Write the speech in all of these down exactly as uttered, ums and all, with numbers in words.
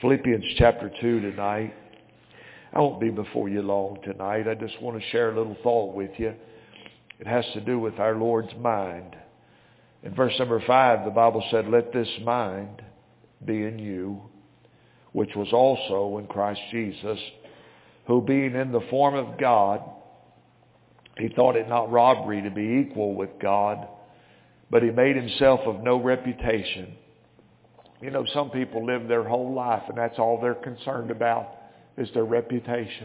Philippians chapter two tonight. I won't be before you long tonight. I just want to share a little thought with you. It has to do with our Lord's mind. In verse number five, the Bible said, "Let this mind be in you, which was also in Christ Jesus, who being in the form of God, he thought it not robbery to be equal with God, but he made himself of no reputation." You know, some people live their whole life and that's all they're concerned about is their reputation.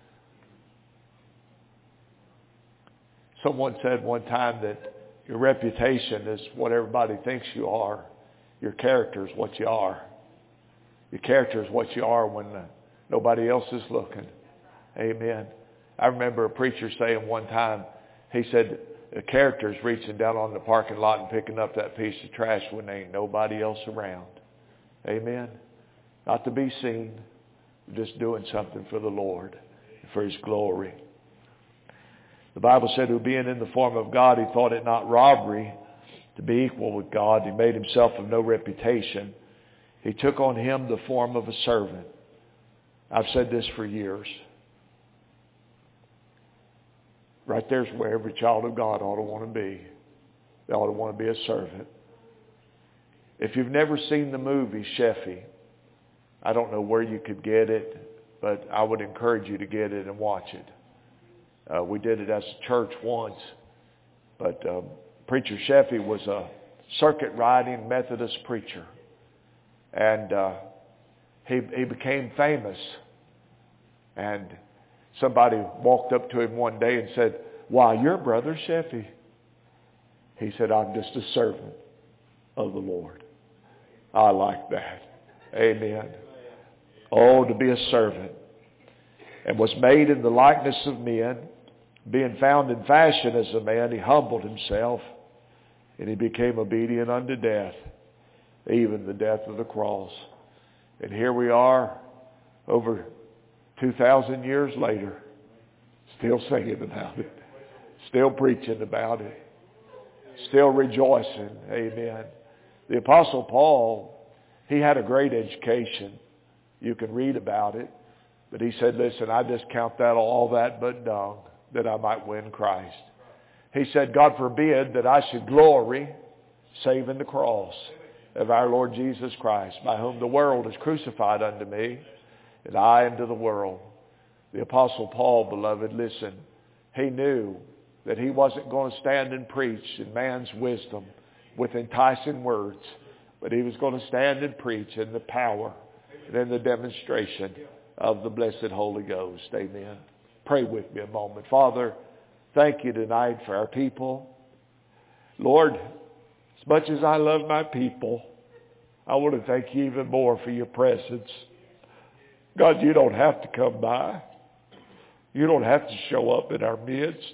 Someone said one time that your reputation is what everybody thinks you are. Your character is what you are. Your character is what you are when uh, nobody else is looking. Amen. I remember a preacher saying one time, he said, the character is reaching down on the parking lot and picking up that piece of trash when there ain't nobody else around. Amen. Not to be seen, just doing something for the Lord, for His glory. The Bible said, who being in the form of God, he thought it not robbery to be equal with God. He made himself of no reputation. He took on him the form of a servant. I've said this for years. Right there's where every child of God ought to want to be. They ought to want to be a servant. If you've never seen the movie Sheffy, I don't know where you could get it, but I would encourage you to get it and watch it. Uh, we did it as a church once, but um, Preacher Sheffy was a circuit riding Methodist preacher, and uh, he he became famous. And somebody walked up to him one day and said, "Why, you're Brother Sheffy." He said, "I'm just a servant of the Lord." I like that. Amen. Oh, to be a servant. "And was made in the likeness of men, being found in fashion as a man, he humbled himself, and he became obedient unto death, even the death of the cross." And here we are, over two thousand years later, still singing about it, still preaching about it, still rejoicing. Amen. The Apostle Paul, he had a great education. You can read about it. But he said, listen, I just count that all that but dung, that I might win Christ. He said, God forbid that I should glory save in the cross of our Lord Jesus Christ, by whom the world is crucified unto me, and I unto the world. The Apostle Paul, beloved, listen, he knew that he wasn't going to stand and preach in man's wisdom with enticing words, but he was going to stand and preach in the power and in the demonstration of the blessed Holy Ghost. Amen. Pray with me a moment. Father, thank you tonight for our people. Lord, as much as I love my people, I want to thank you even more for your presence. God, you don't have to come by. You don't have to show up in our midst.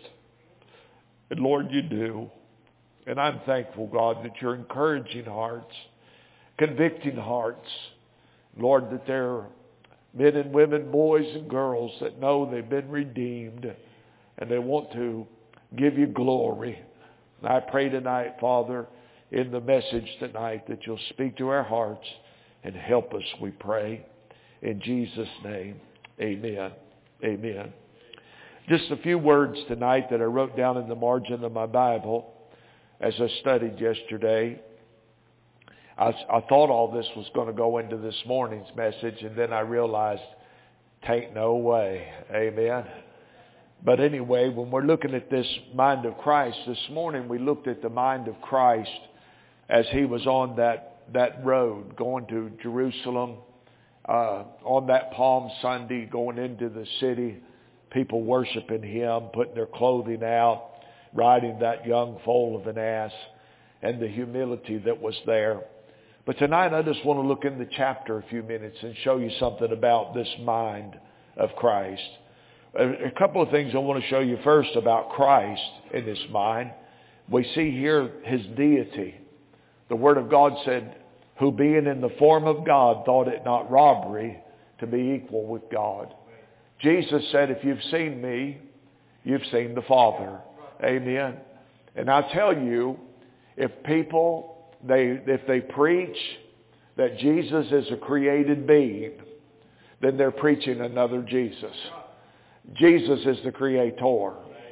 And Lord, you do. And I'm thankful, God, that you're encouraging hearts, convicting hearts. Lord, that there are men and women, boys and girls that know they've been redeemed and they want to give you glory. And I pray tonight, Father, in the message tonight, that you'll speak to our hearts and help us, we pray. In Jesus' name, amen. Amen. Just a few words tonight that I wrote down in the margin of my Bible as I studied yesterday. I, I thought all this was going to go into this morning's message, and then I realized, tain't no way. Amen. But anyway, when we're looking at this mind of Christ, this morning we looked at the mind of Christ as he was on that, that road going to Jerusalem, uh, on that Palm Sunday, going into the city, people worshiping him, putting their clothing out, riding that young foal of an ass, and the humility that was there. But tonight I just want to look in the chapter a few minutes and show you something about this mind of Christ. A couple of things I want to show you first about Christ in this mind. We see here his deity. The Word of God said, who being in the form of God thought it not robbery to be equal with God. Jesus said, if you've seen me, you've seen the Father. Amen. And I tell you, if people, they if they preach that Jesus is a created being, then they're preaching another Jesus. Jesus is the Creator.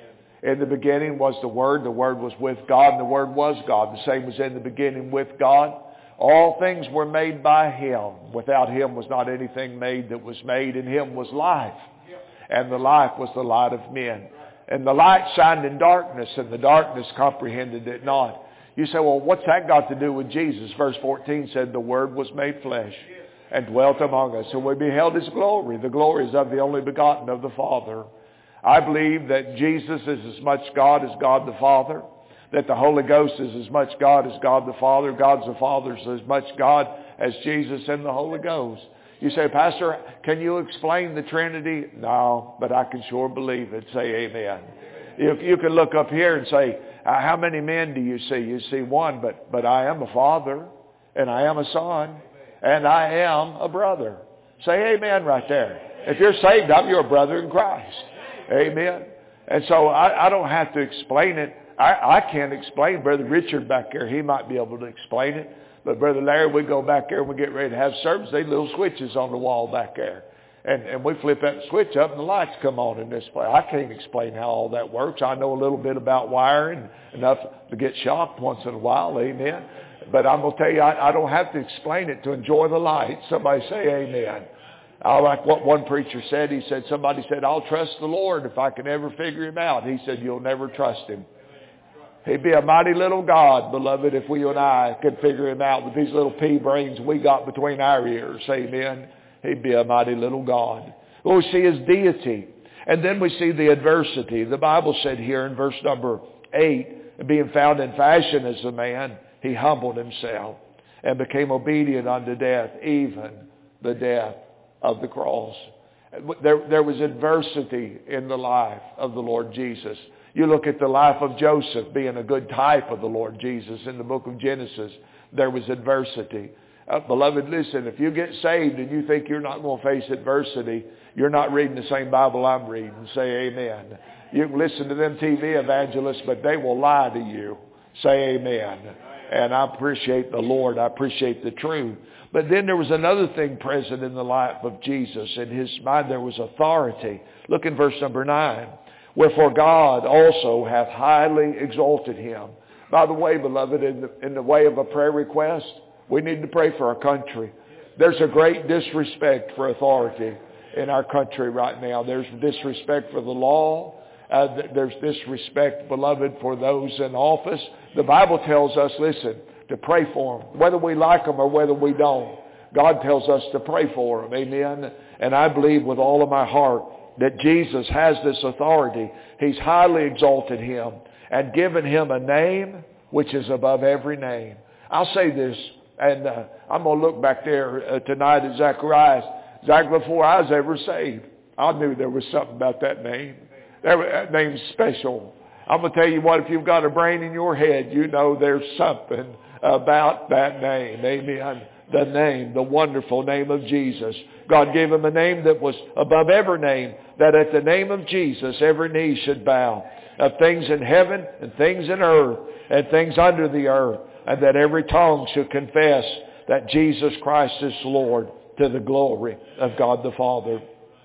In the beginning was the Word. The Word was with God, and the Word was God. The same was in the beginning with God. All things were made by Him. Without Him was not anything made that was made. In Him was life, and the life was the light of men. And the light shined in darkness, and the darkness comprehended it not. You say, well, what's that got to do with Jesus? Verse fourteen said, the Word was made flesh and dwelt among us, and we beheld His glory. The glory is of the only begotten of the Father. I believe that Jesus is as much God as God the Father, that the Holy Ghost is as much God as God the Father. God the Father is as much God as Jesus and the Holy Ghost. You say, Pastor, can you explain the Trinity? No, but I can sure believe it. Say amen. If you can look up here and say, how many men do you see? You see one, but, but I am a father, and I am a son, and I am a brother. Say amen right there. If you're saved, I'm your brother in Christ. Amen. And so I, I don't have to explain it. I, I can't explain. Brother Richard back there, he might be able to explain it. But Brother Larry, we go back there and we get ready to have service. They little switches on the wall back there. And, and we flip that switch up and the lights come on in this place. I can't explain how all that works. I know a little bit about wiring, enough to get shocked once in a while. Amen. But I'm going to tell you, I, I don't have to explain it to enjoy the light. Somebody say amen. I like what one preacher said. He said, somebody said, I'll trust the Lord if I can ever figure Him out. He said, you'll never trust Him. He'd be a mighty little God, beloved, if we and I could figure Him out with these little pea brains we got between our ears. Amen. He'd be a mighty little God. Well, we see His deity. And then we see the adversity. The Bible said here in verse number eight, being found in fashion as a man, He humbled Himself and became obedient unto death, even the death of the cross. There, there was adversity in the life of the Lord Jesus. You look at the life of Joseph being a good type of the Lord Jesus in the book of Genesis. There was adversity. Uh, beloved, listen, if you get saved and you think you're not going to face adversity, you're not reading the same Bible I'm reading. Say amen. You can listen to them T V evangelists, but they will lie to you. Say amen. And I appreciate the Lord. I appreciate the truth. But then there was another thing present in the life of Jesus. In His mind there was authority. Look in verse number nine. Wherefore God also hath highly exalted Him. By the way, beloved, in the, in the way of a prayer request, we need to pray for our country. There's a great disrespect for authority in our country right now. There's disrespect for the law. Uh, there's disrespect, beloved, for those in office. The Bible tells us, listen, to pray for them, whether we like them or whether we don't. God tells us to pray for them. Amen. And I believe with all of my heart that Jesus has this authority. He's highly exalted Him and given Him a name which is above every name. I'll say this, and uh, I'm going to look back there uh, tonight at Zacharias. Zach, before I was ever saved, I knew there was something about that name. That name's special. I'm going to tell you what, if you've got a brain in your head, you know there's something about that name. Amen. The name, the wonderful name of Jesus. God gave Him a name that was above every name, that at the name of Jesus every knee should bow, of things in heaven and things in earth and things under the earth, and that every tongue should confess that Jesus Christ is Lord, to the glory of God the Father.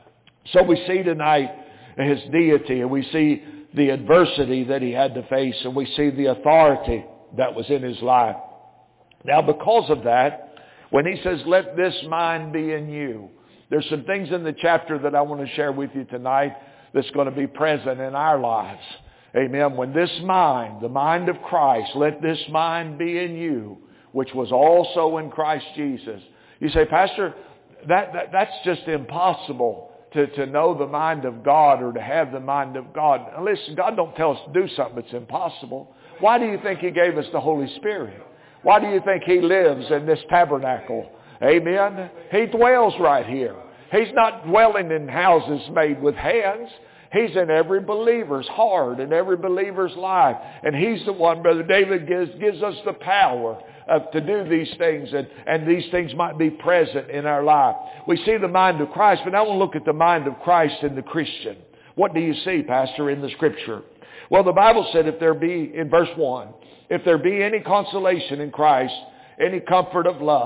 So we see tonight His deity, and we see the adversity that He had to face, and we see the authority that was in His life. Now because of that, when He says, let this mind be in you, there's some things in the chapter that I want to share with you tonight that's going to be present in our lives. Amen. When this mind, the mind of Christ, let this mind be in you, which was also in Christ Jesus. You say, Pastor, that, that that's just impossible to, to know the mind of God or to have the mind of God. Now listen, God don't tell us to do something that's impossible. Why do you think He gave us the Holy Spirit? Why do you think He lives in this tabernacle? Amen. He dwells right here. He's not dwelling in houses made with hands. He's in every believer's heart and every believer's life. And He's the one, Brother David, gives, gives us the power of, to do these things. And, and these things might be present in our life. We see the mind of Christ, but now we'll look at the mind of Christ in the Christian. What do you see, Pastor, in the Scripture? Well, the Bible said if there be, in verse one, if there be any consolation in Christ, any comfort of love,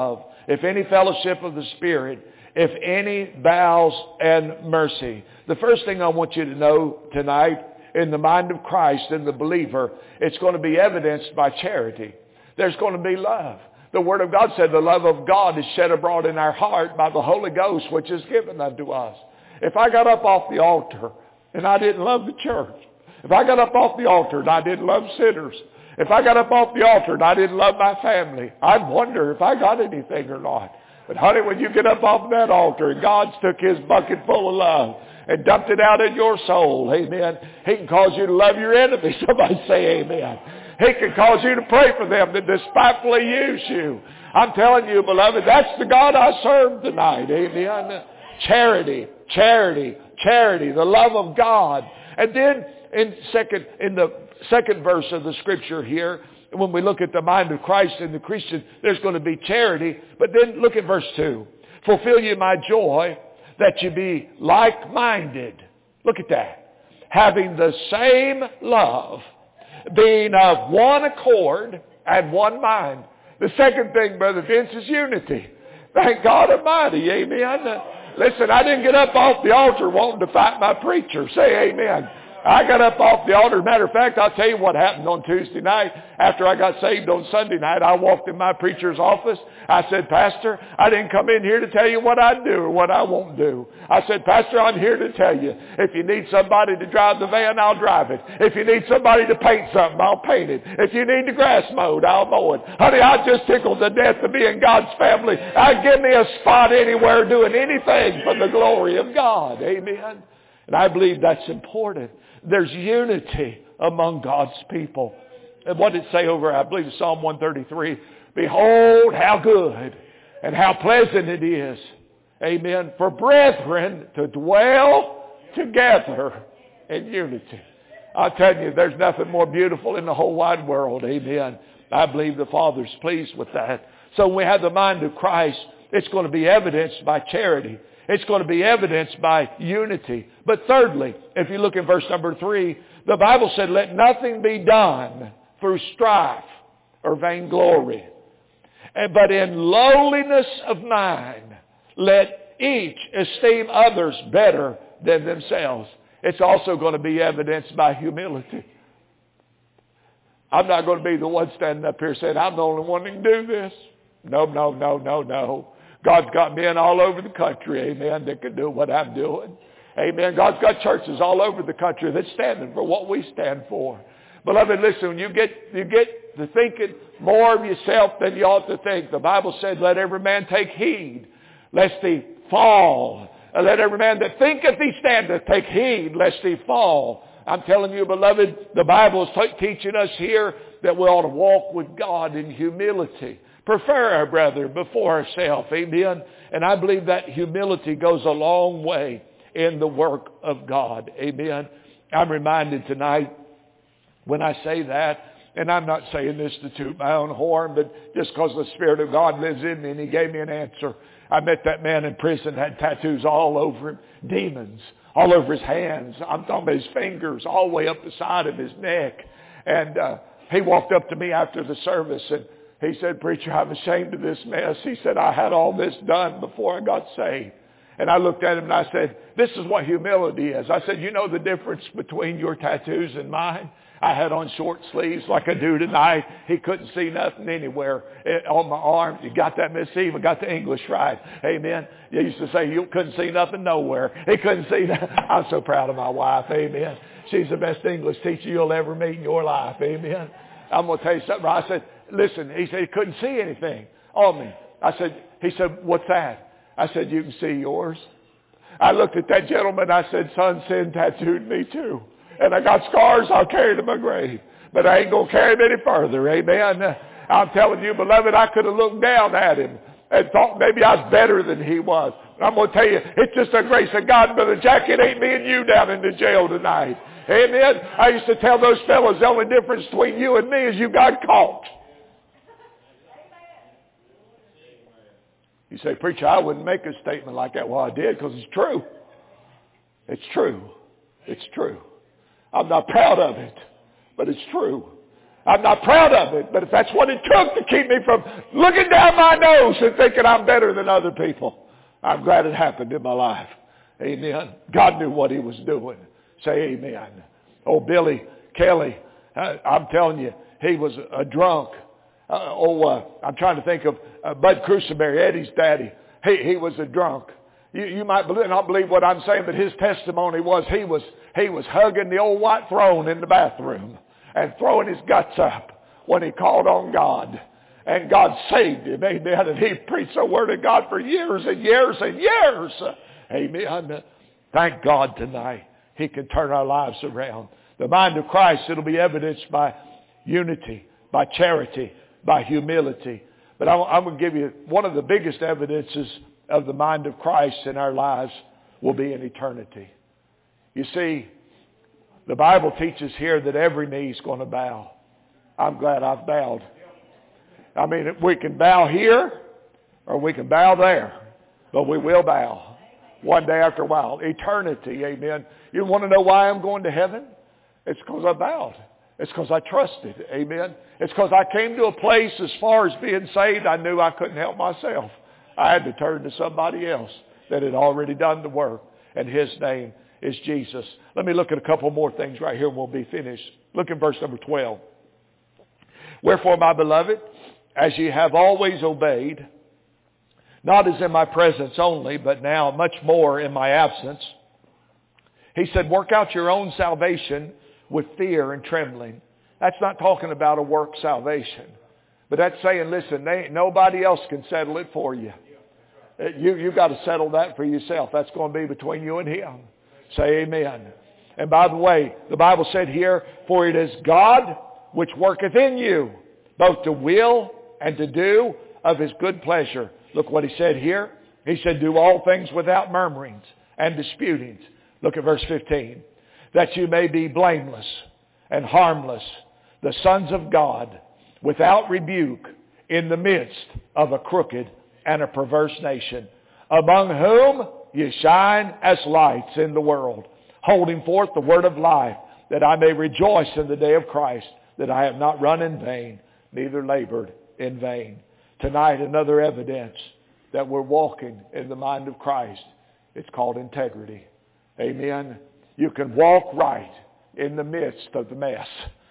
if any fellowship of the Spirit, if any bowels and mercy. The first thing I want you to know tonight, in the mind of Christ and the believer, it's going to be evidenced by charity. There's going to be love. The Word of God said the love of God is shed abroad in our heart by the Holy Ghost, which is given unto us. If I got up off the altar and I didn't love the church, if I got up off the altar and I didn't love sinners, if I got up off the altar and I didn't love my family, I'd wonder if I got anything or not. But honey, when you get up off that altar and God's took his bucket full of love and dumped it out in your soul, amen, he can cause you to love your enemies. Somebody say amen. He can cause you to pray for them that despitefully use you. I'm telling you, beloved, that's the God I serve tonight. Amen. Charity, charity, charity, the love of God. And then in second, in the second verse of the scripture here, when we look at the mind of Christ and the Christian, there's going to be charity. But then look at verse two. Fulfill you my joy, that you be like-minded. Look at that. Having the same love, being of one accord and one mind. The second thing, Brother Vince, is unity. Thank God Almighty. Amen. Listen, I didn't get up off the altar wanting to fight my preacher. Say amen. I got up off the altar. Matter of fact, I'll tell you what happened on Tuesday night. After I got saved on Sunday night, I walked in my preacher's office. I said, Pastor, I didn't come in here to tell you what I do or what I won't do. I said, Pastor, I'm here to tell you, if you need somebody to drive the van, I'll drive it. If you need somebody to paint something, I'll paint it. If you need the grass mowed, I'll mow it. Honey, I just tickled to death to be in God's family. I give me a spot anywhere doing anything for the glory of God. Amen. And I believe that's important. There's unity among God's people. And what did it say over, I believe, Psalm one thirty-three? Behold, how good and how pleasant it is, amen, for brethren to dwell together in unity. I'll tell you, there's nothing more beautiful in the whole wide world, amen. I believe the Father's pleased with that. So when we have the mind of Christ, it's going to be evidenced by charity. It's going to be evidenced by unity. But thirdly, if you look at verse number three, the Bible said, let nothing be done through strife or vainglory, but in lowliness of mind, let each esteem others better than themselves. It's also going to be evidenced by humility. I'm not going to be the one standing up here saying, I'm the only one that can do this. No, no, no, no, no. God's got men all over the country, amen, that can do what I'm doing. Amen. God's got churches all over the country that's standing for what we stand for. Beloved, listen, when you get, you get to thinking more of yourself than you ought to think, the Bible said, let every man take heed, lest he fall. And let every man that thinketh he standeth take heed, lest he fall. I'm telling you, beloved, the Bible is t- teaching us here that we ought to walk with God in humility. Prefer our brother before ourselves. Amen. And I believe that humility goes a long way in the work of God. Amen. I'm reminded tonight when I say that, and I'm not saying this to toot my own horn, but just because the Spirit of God lives in me and he gave me an answer. I met that man in prison, had tattoos all over him, demons, all over his hands. I'm talking about his fingers, all the way up the side of his neck. And uh, he walked up to me after the service and he said, preacher, I'm ashamed of this mess. He said, I had all this done before I got saved. And I looked at him and I said, this is what humility is. I said, you know the difference between your tattoos and mine? I had on short sleeves like I do tonight. He couldn't see nothing anywhere on my arm. You got that, Miss Eve? I got the English right. Amen. You used to say you couldn't see nothing nowhere. He couldn't see that. I'm so proud of my wife. Amen. She's the best English teacher you'll ever meet in your life. Amen. I'm going to tell you something. I said, listen, he said he couldn't see anything on me. I said, he said, what's that? I said, you can see yours. I looked at that gentleman. I said, son, sin tattooed me too. And I got scars I'll carry to my grave. But I ain't going to carry them any further. Amen. I'm telling you, beloved, I could have looked down at him and thought maybe I was better than he was. But I'm going to tell you, it's just the grace of God, Brother Jack. It ain't me and you down in the jail tonight. Amen. I used to tell those fellows the only difference between you and me is you got caught. You say, preacher, I wouldn't make a statement like that. Well, I did because it's true. It's true. It's true. I'm not proud of it, but it's true. I'm not proud of it, but if that's what it took to keep me from looking down my nose and thinking I'm better than other people, I'm glad it happened in my life. Amen. God knew what he was doing. Say amen. Oh, Billy Kelly, I, I'm telling you, he was a drunk. Uh, oh, uh, I'm trying to think of uh, Bud Cruciberry, Eddie's daddy. He, he was a drunk. You, you might believe, not believe what I'm saying, but his testimony was he was he was hugging the old white throne in the bathroom and throwing his guts up when he called on God. And God saved him. Amen. And he preached the word of God for years and years and years. Amen. Thank God tonight he can turn our lives around. The mind of Christ, it'll be evidenced by unity, by charity, by humility. But I'm, I'm going to give you one of the biggest evidences of the mind of Christ in our lives will be in eternity. You see, the Bible teaches here that every knee is going to bow. I'm glad I've bowed. I mean, we can bow here or we can bow there, but we will bow one day after a while. Eternity, amen. You want to know why I'm going to heaven? It's because I bowed. It's because I trusted, amen. It's because I came to a place as far as being saved, I knew I couldn't help myself. I had to turn to somebody else that had already done the work, and his name is Jesus. Let me look at a couple more things right here and we'll be finished. Look at verse number twelve. Wherefore, my beloved, as ye have always obeyed, not as in my presence only, but now much more in my absence, he said, work out your own salvation with fear and trembling. That's not talking about a work salvation. But that's saying, listen, they, nobody else can settle it for you. You, you got to settle that for yourself. That's going to be between you and him. Say amen. And by the way, the Bible said here, for it is God which worketh in you, both to will and to do of his good pleasure. Look what he said here. He said, do all things without murmurings and disputings. Look at verse fifteen. That you may be blameless and harmless, the sons of God, without rebuke, in the midst of a crooked and a perverse nation, among whom ye shine as lights in the world, holding forth the word of life, that I may rejoice in the day of Christ, that I have not run in vain, neither labored in vain. Tonight, another evidence that we're walking in the mind of Christ. It's called integrity. Amen. You can walk right in the midst of the mess.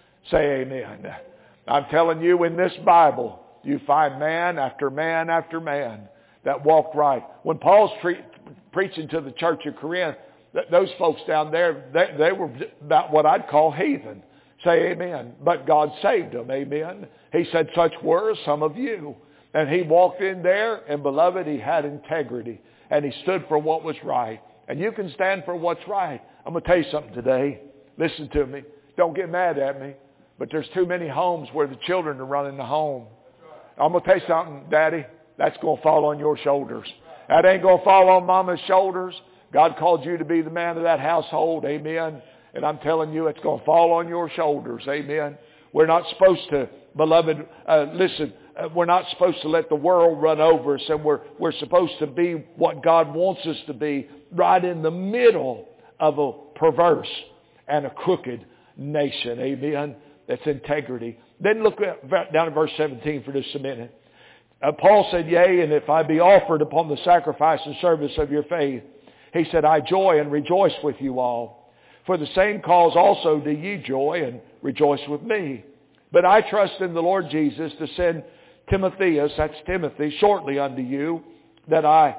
Say amen. I'm telling you, in this Bible, you find man after man after man that walk right. When Paul's tre- preaching to the church of Corinth, th- those folks down there, they, they were about what I'd call heathen. Say amen. But God saved them. Amen. He said, such were some of you. And he walked in there, and beloved, he had integrity. And he stood for what was right. And you can stand for what's right. I'm going to tell you something today. Listen to me. Don't get mad at me. But there's too many homes where the children are running the home. I'm going to tell you something, Daddy. That's going to fall on your shoulders. That ain't going to fall on Mama's shoulders. God called you to be the man of that household. Amen. And I'm telling you, it's going to fall on your shoulders. Amen. We're not supposed to, beloved, uh, listen, uh, we're not supposed to let the world run over us. And we're, we're supposed to be what God wants us to be, right in the middle of a perverse and a crooked nation. Amen. That's integrity. Then look down at verse seventeen for just a minute. Uh, Paul said, yea, and if I be offered upon the sacrifice and service of your faith, he said, I joy and rejoice with you all. For the same cause also do ye joy and rejoice with me. But I trust in the Lord Jesus to send Timotheus, that's Timothy, shortly unto you, that I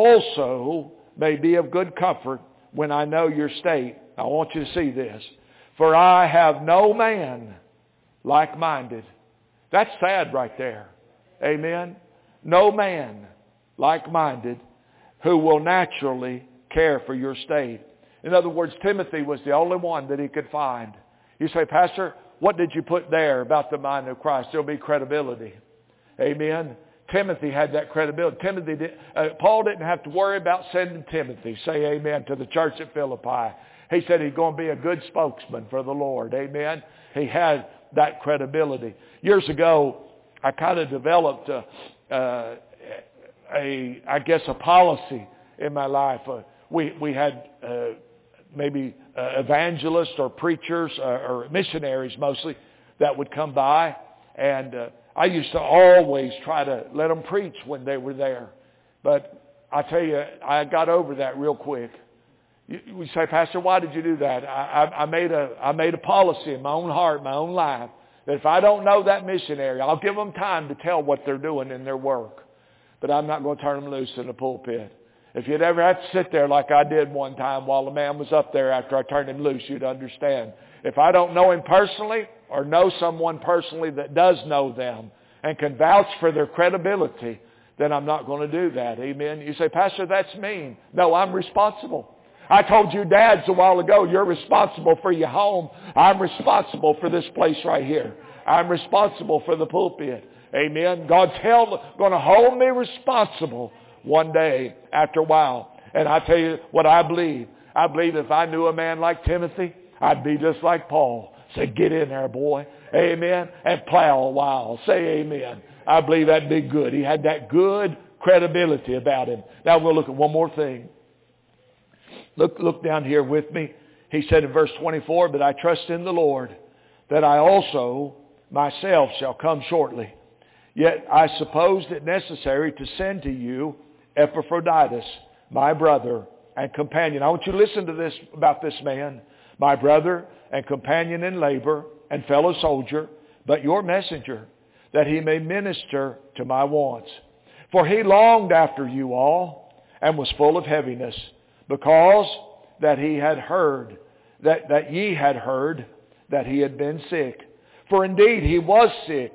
also may be of good comfort when I know your state. I want you to see this. For I have no man like-minded. That's sad right there. Amen. No man like-minded who will naturally care for your state. In other words, Timothy was the only one that he could find. You say, Pastor, what did you put there about the mind of Christ? There'll be credibility. Amen. Timothy had that credibility. Timothy did, uh, Paul didn't have to worry about sending Timothy, say amen, to the church at Philippi. He said he's going to be a good spokesman for the Lord. Amen. He had that credibility. Years ago, I kind of developed a, uh, a I guess, a policy in my life. Uh, we, we had uh, maybe uh, evangelists or preachers uh, or missionaries mostly that would come by. And uh, I used to always try to let them preach when they were there. But I tell you, I got over that real quick. You, you say, Pastor, why did you do that? I, I, I made a I made a policy in my own heart, my own life, that if I don't know that missionary, I'll give them time to tell what they're doing in their work. But I'm not going to turn them loose in the pulpit. If you'd ever have to sit there like I did one time while the man was up there after I turned him loose, you'd understand. If I don't know him personally or know someone personally that does know them and can vouch for their credibility, then I'm not going to do that. Amen. You say, Pastor, that's mean. No, I'm responsible. I told you dads a while ago, you're responsible for your home. I'm responsible for this place right here. I'm responsible for the pulpit. Amen. God's held, going to hold me responsible one day after a while. And I tell you what I believe. I believe if I knew a man like Timothy, I'd be just like Paul. Say, get in there, boy. Amen. And plow a while. Say amen. I believe that'd be good. He had that good credibility about him. Now we'll look at one more thing. Look, look down here with me. He said in verse twenty-four, but I trust in the Lord that I also myself shall come shortly. Yet I supposed it necessary to send to you Epaphroditus, my brother and companion. I want you to listen to this about this man. My brother and companion in labor and fellow soldier, but your messenger, that he may minister to my wants. For he longed after you all and was full of heaviness, because that he had heard, that, that ye had heard that he had been sick. For indeed he was sick,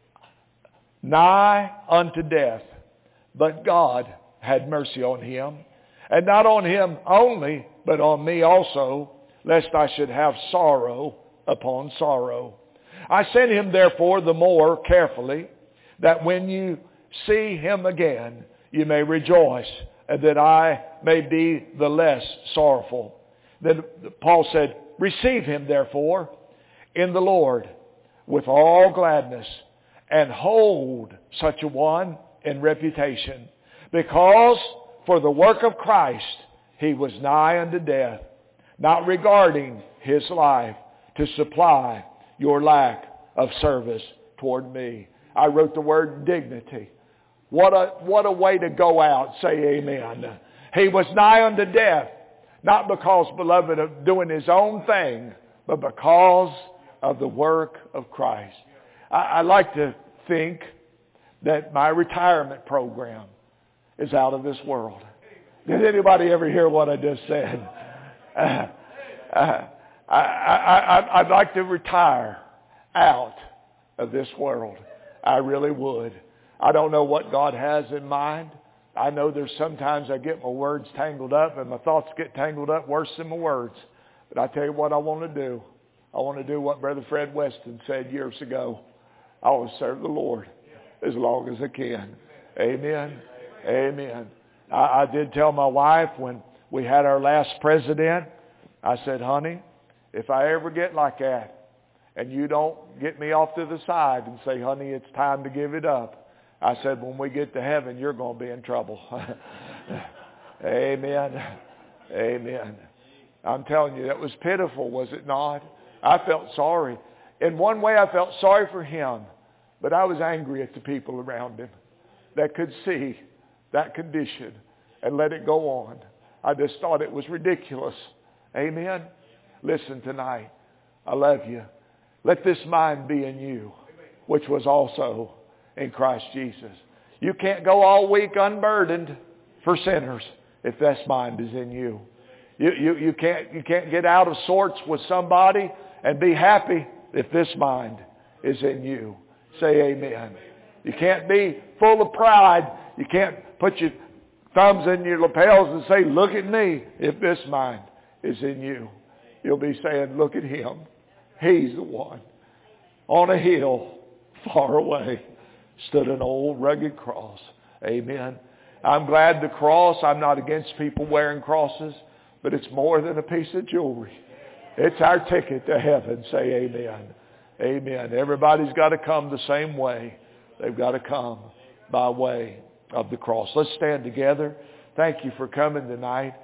nigh unto death, but God had mercy on him. And not on him only, but on me also, lest I should have sorrow upon sorrow. I sent him therefore the more carefully, that when you see him again, you may rejoice, and that I may be the less sorrowful. Then Paul said, receive him therefore in the Lord with all gladness, and hold such a one in reputation, because for the work of Christ he was nigh unto death, not regarding his life, to supply your lack of service toward me. I wrote the word dignity. What a, what a way to go out. Say amen. He was nigh unto death, not because, beloved, of doing his own thing, but because of the work of Christ. I, I like to think that my retirement program is out of this world. Did anybody ever hear what I just said? Uh, uh, I, I, I, I'd like to retire out of this world. I really would. I don't know what God has in mind. I know there's sometimes I get my words tangled up and my thoughts get tangled up worse than my words. But I tell you what I want to do. I want to do what Brother Fred Weston said years ago. I want to serve the Lord as long as I can. Amen. Amen. I, I did tell my wife when we had our last president, I said, honey, if I ever get like that and you don't get me off to the side and say, honey, it's time to give it up, I said, when we get to heaven, you're going to be in trouble. Amen. Amen. I'm telling you, that was pitiful, was it not? I felt sorry. In one way, I felt sorry for him, but I was angry at the people around him that could see that condition and let it go on. I just thought it was ridiculous. Amen. Listen tonight. I love you. Let this mind be in you, which was also in Christ Jesus. You can't go all week unburdened for sinners if this mind is in you. You, you, you can't, you can't get out of sorts with somebody and be happy if this mind is in you. Say amen. You can't be full of pride. You can't put your thumbs in your lapels and say, look at me, if this mind is in you. You'll be saying, look at him. He's the one. On a hill far away stood an old rugged cross. Amen. I'm glad the cross, I'm not against people wearing crosses, but it's more than a piece of jewelry. It's our ticket to heaven. Say amen. Amen. Everybody's got to come the same way. They've got to come by way of the cross. Let's stand together. Thank you for coming tonight.